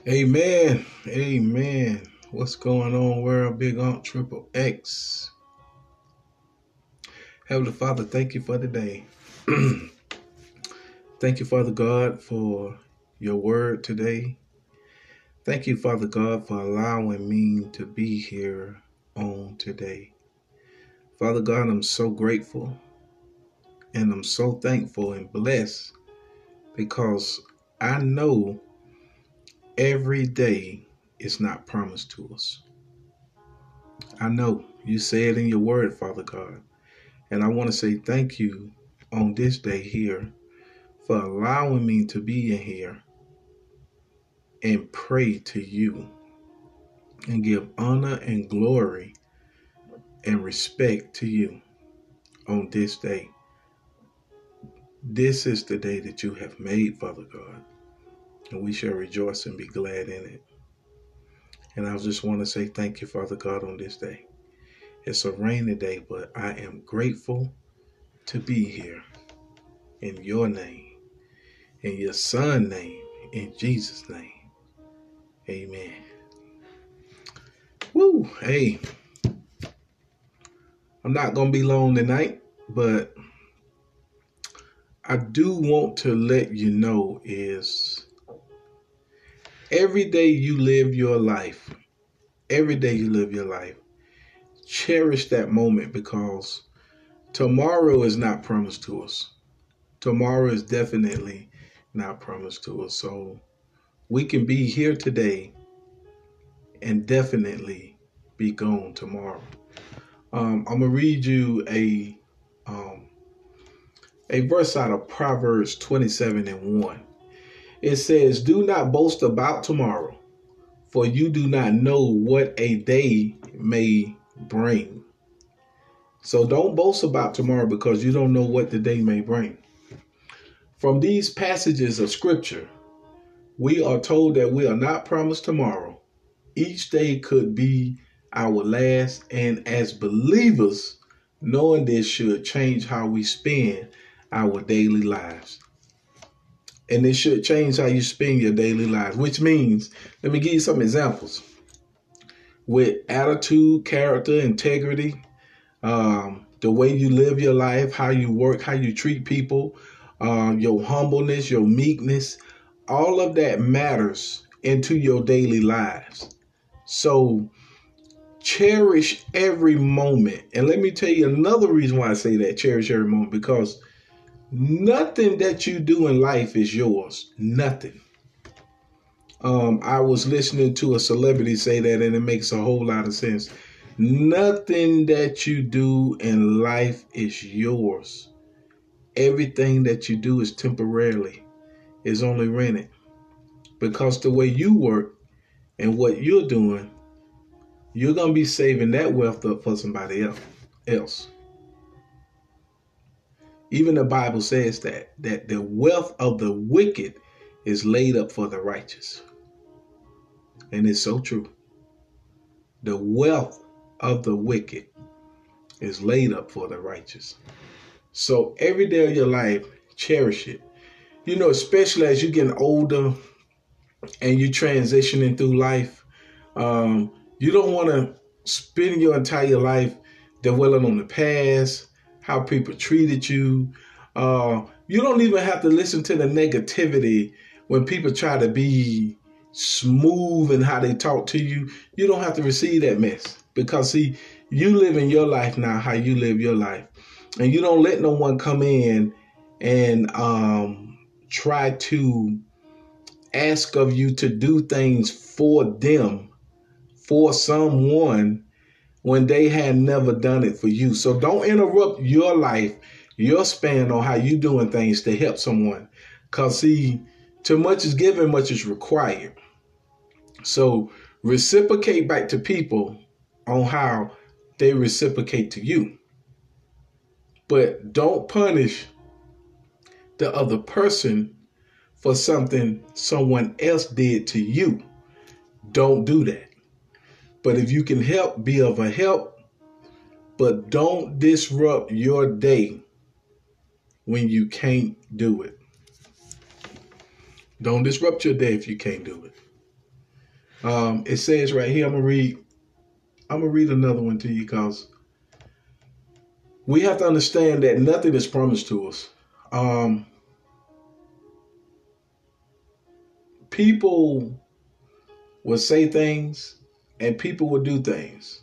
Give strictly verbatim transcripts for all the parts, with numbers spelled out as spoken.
Amen. Amen. What's going on, world? Big Aunt Triple X. Heavenly Father, thank you for the day. Thank you, Father God, for your word today. Thank you, Father God, for allowing me to be here on today. Father God, I'm so grateful and I'm so thankful and blessed because I know every day is not promised to us. I know you say it in your word, Father God. And I want to say thank you on this day here for allowing me to be in here and pray to you and give honor and glory and respect to you on this day. This is the day that you have made, Father God, and we shall rejoice and be glad in it. And I just want to say thank you, Father God, on this day. It's a rainy day, but I am grateful to be here in your name, in your son's name, in Jesus' name. Amen. Woo, hey, I'm not going to be long tonight, but I do want to let you know is every day you live your life, every day you live your life, cherish that moment because tomorrow is not promised to us. Tomorrow is definitely not promised to us. So we can be here today and definitely be gone tomorrow. Um, I'm going to read you a um, a verse out of Proverbs twenty-seven and one. It says, "Do not boast about tomorrow, for you do not know what a day may bring." So don't boast about tomorrow because you don't know what the day may bring. From these passages of scripture, we are told that we are not promised tomorrow. Each day could be our last, and as believers, knowing this should change how we spend our daily lives. And it should change how you spend your daily lives, which means, let me give you some examples. With attitude, character, integrity, um, the way you live your life, how you work, how you treat people, uh, your humbleness, your meekness, all of that matters into your daily lives. So cherish every moment. And let me tell you another reason why I say that, cherish every moment, because nothing that you do in life is yours. Nothing. Um, I was listening to a celebrity say that, and it makes a whole lot of sense. Nothing that you do in life is yours. Everything that you do is temporarily, is only rented. Because the way you work and what you're doing, you're going to be saving that wealth up for somebody else. Even the Bible says that, that the wealth of the wicked is laid up for the righteous. And it's so true. The wealth of the wicked is laid up for the righteous. So every day of your life, cherish it. You know, especially as you're getting older and you're transitioning through life, um, you don't want to spend your entire life dwelling on the past, how people treated you. Uh, you don't even have to listen to the negativity when people try to be smooth in how they talk to you. You don't have to receive that mess because, see, you live in your life now, how you live your life. And you don't let no one come in and um, try to ask of you to do things for them, for someone, when they had never done it for you. So don't interrupt your life, your span on how you doing things to help someone. Because, see, too much is given, much is required. So reciprocate back to people on how they reciprocate to you. But don't punish the other person for something someone else did to you. Don't do that. But if you can help, be of a help. But don't disrupt your day when you can't do it. Don't disrupt your day if you can't do it. Um, it says right here, I'm gonna read, I'm gonna read another one to you because we have to understand that nothing is promised to us. Um, people will say things and people will do things,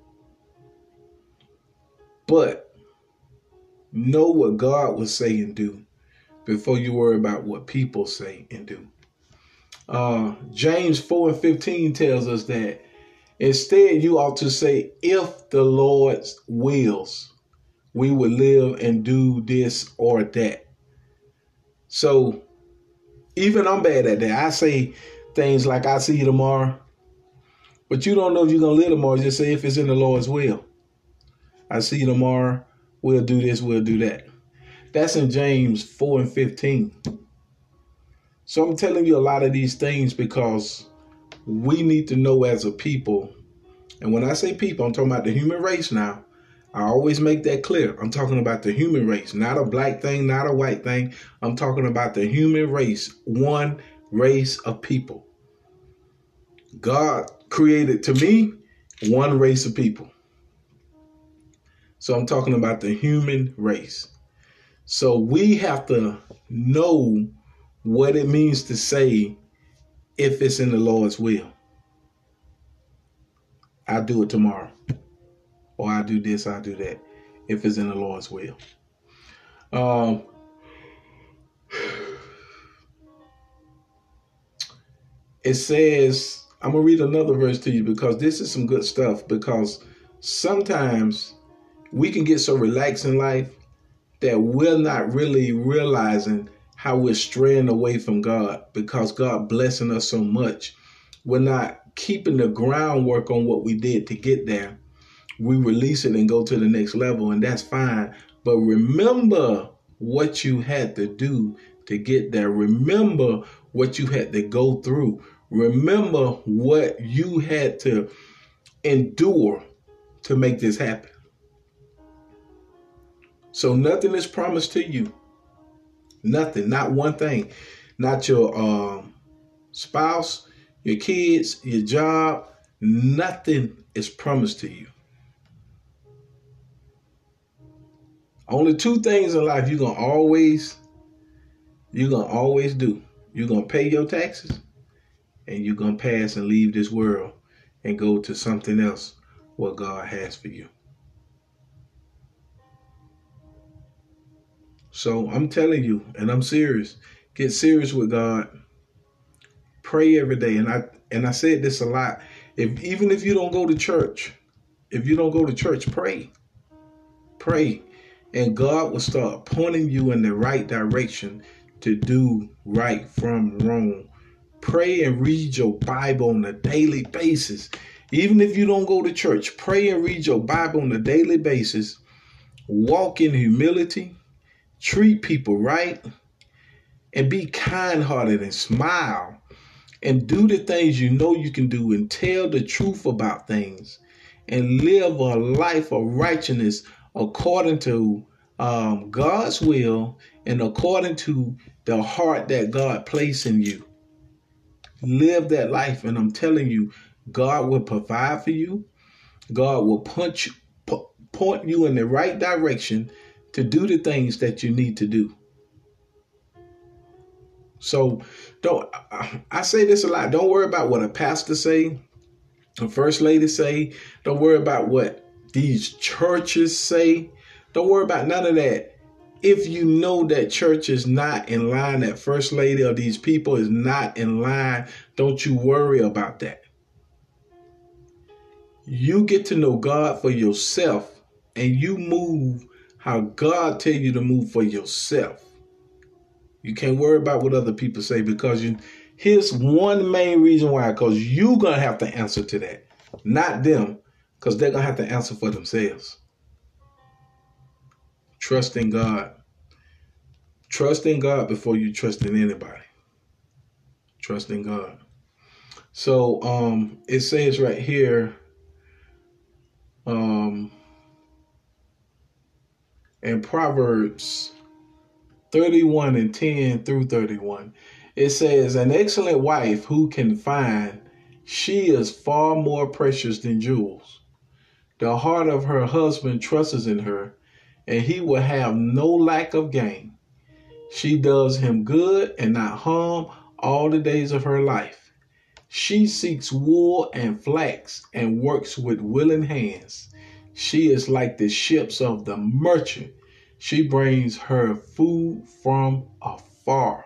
but know what God will say and do before you worry about what people say and do. Uh, James four and fifteen tells us that instead you ought to say, if the Lord wills, we will live and do this or that. So even I'm bad at that. I say things like, I see you tomorrow, but you don't know if you're going to live tomorrow. Just say, if it's in the Lord's will. I see you tomorrow. We'll do this. We'll do that. That's in James four and fifteen. So I'm telling you a lot of these things because we need to know as a people. And when I say people, I'm talking about the human race now. I always make that clear. I'm talking about the human race, not a black thing, not a white thing. I'm talking about the human race, one race of people. God created, to me, one race of people. So I'm talking about the human race. So we have to know what it means to say, if it's in the Lord's will. I'll do it tomorrow. Or I'll do this, I'll do that. If it's in the Lord's will. Um, it says, I'm going to read another verse to you because this is some good stuff. Because sometimes we can get so relaxed in life that we're not really realizing how we're straying away from God because God blessing us so much. We're not keeping the groundwork on what we did to get there. We release it and go to the next level, and that's fine. But remember what you had to do to get there. Remember what you had to go through. Remember what you had to endure to make this happen. So nothing is promised to you. Nothing, not one thing. Not your um, spouse, your kids, your job. Nothing is promised to you. Only two things in life you're gonna always, you're gonna always do. You're gonna pay your taxes, and you're gonna pass and leave this world and go to something else what God has for you. So I'm telling you, and I'm serious. Get serious with God. Pray every day, and I and I said this a lot. If even if you don't go to church, if you don't go to church, pray, pray. And God will start pointing you in the right direction to do right from wrong. Pray and read your Bible on a daily basis. Even if you don't go to church, pray and read your Bible on a daily basis. Walk in humility. Treat people right. And be kind-hearted and smile. And do the things you know you can do and tell the truth about things. And live a life of righteousness according to um, God's will and according to the heart that God placed in you. Live that life, and I'm telling you, God will provide for you. God will punch, pu- point you in the right direction to do the things that you need to do. So don't, I say this a lot. Don't worry about what a pastor say, a first lady say. Don't worry about what these churches say. Don't worry about none of that. If you know that church is not in line, that first lady or these people is not in line, don't you worry about that. You get to know God for yourself, and you move how God tell you to move for yourself. You can't worry about what other people say, because you, here's one main reason why, because you're going to have to answer to that, not them, because they're going to have to answer for themselves. Trust in God. Trust in God before you trust in anybody. Trust in God. So um, it says right here, um, in Proverbs thirty-one and ten through thirty-one, it says, an excellent wife who can find, She is far more precious than jewels. The heart of her husband trusts in her, and he will have no lack of gain. She does him good and not harm all the days of her life. She seeks wool and flax and works with willing hands. She is like the ships of the merchant. She brings her food from afar.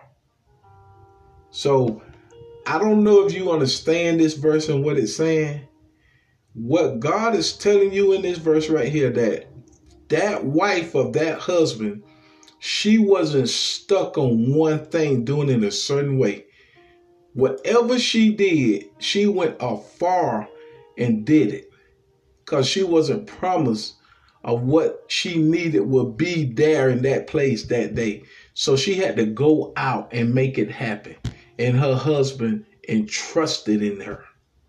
So I don't know if you understand this verse and what it's saying. What God is telling you in this verse right here, that that wife of that husband, she wasn't stuck on one thing, doing it a certain way. Whatever she did, she went afar and did it, because she wasn't promised of what she needed would be there in that place that day. So she had to go out and make it happen. And her husband entrusted in her.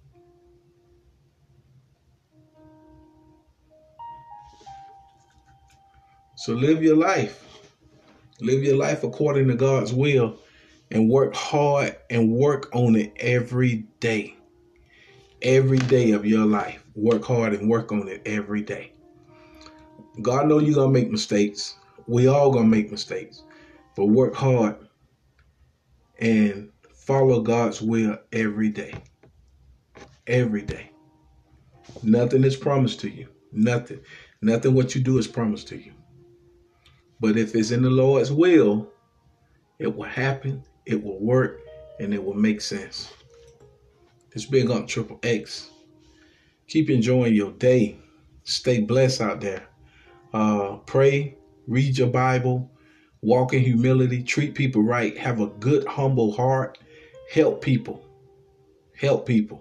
So live your life. Live your life according to God's will, and work hard and work on it every day. Every day of your life. Work hard and work on it every day. God knows you're going to make mistakes. We all going to make mistakes. But work hard and follow God's will every day. Every day. Nothing is promised to you. Nothing. Nothing what you do is promised to you. But if it's in the Lord's will, it will happen, it will work, and it will make sense. It's Big Unc Triple X. Keep enjoying your day. Stay blessed out there. Uh, pray, read your Bible, walk in humility, treat people right, have a good, humble heart, help people. Help people.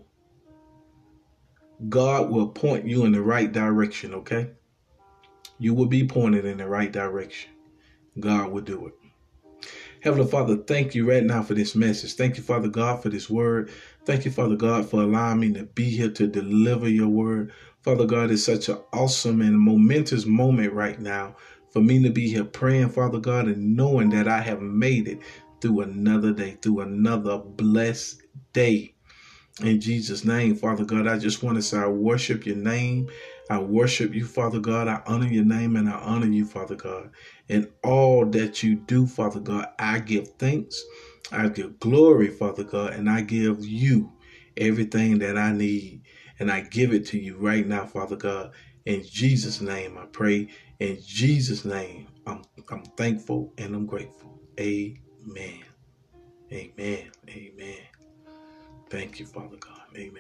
God will point you in the right direction, okay? You will be pointed in the right direction. God will do it. Heavenly Father, thank you right now for this message. Thank you, Father God, for this word. Thank you, Father God, for allowing me to be here to deliver your word. Father God, it's such an awesome and momentous moment right now for me to be here praying, Father God, and knowing that I have made it through another day, through another blessed day. In Jesus' name, Father God, I just want to say I worship your name. I worship you, Father God. I honor your name and I honor you, Father God. In all that you do, Father God, I give thanks. I give glory, Father God, and I give you everything that I need. And I give it to you right now, Father God. In Jesus' name, I pray. In Jesus' name, I'm, I'm thankful and I'm grateful. Amen. Amen. Amen. Thank you, Father God. Amen.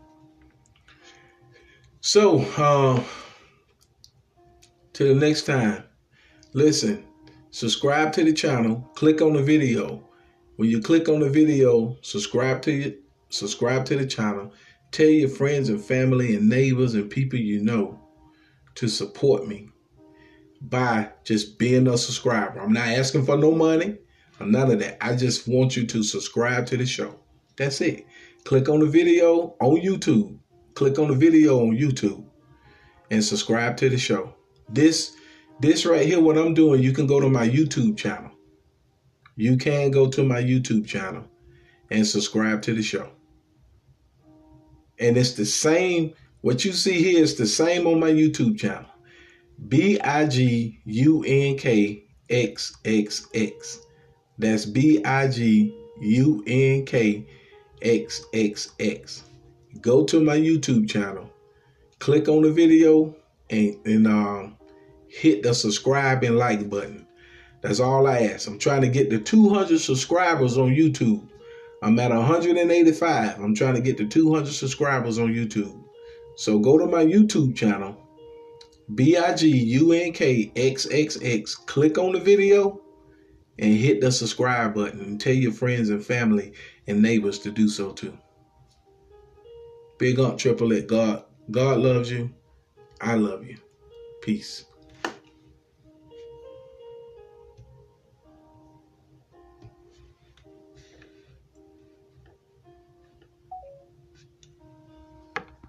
So, uh, till the next time, listen, subscribe to the channel, click on the video. When you click on the video, subscribe to it, subscribe to the channel. Tell your friends and family and neighbors and people you know to support me by just being a subscriber. I'm not asking for no money or none of that. I just want you to subscribe to the show. That's it. Click on the video on YouTube. Click on the video on YouTube and subscribe to the show. This, this right here, what I'm doing, you can go to my YouTube channel. You can go to my YouTube channel and subscribe to the show. And it's the same, what you see here is the same on my YouTube channel. B I G U N K X X X. That's B I G U N K X X X. Go to my YouTube channel, click on the video, and, and um, hit the subscribe and like button. That's all I ask. I'm trying to get to two hundred subscribers on YouTube. I'm at one hundred eighty-five. I'm trying to get to two hundred subscribers on YouTube. So go to my YouTube channel, B I G U N K X X X. Click on the video and hit the subscribe button, and tell your friends and family and neighbors to do so too. Big Unc Triple X. God, God loves you. I love you. Peace.